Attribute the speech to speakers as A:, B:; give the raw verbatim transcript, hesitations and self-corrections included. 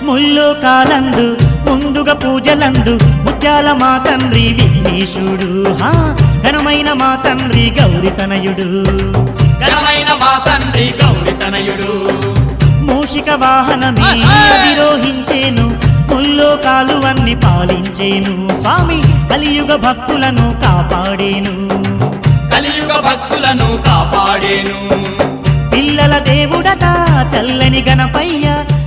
A: ముల్లోకాలందు ముందుగా పూజలందు ముత్యాల మా తండ్రి విఘ్నేశుడు హా ఘనమైన మా తండ్రి గౌరి తనయుడు
B: ఘనమైన మా తండ్రి గౌరి తనయుడు
A: మూషిక వాహనమే అధిరోహించేను ముల్లోకాలు అన్ని పాలించేను స్వామి కలియుగ భక్తులను కాపాడేను
B: కలియుగ భక్తులను కాపాడేను
A: పిల్లల దేవుడట చల్లని గణపయ్య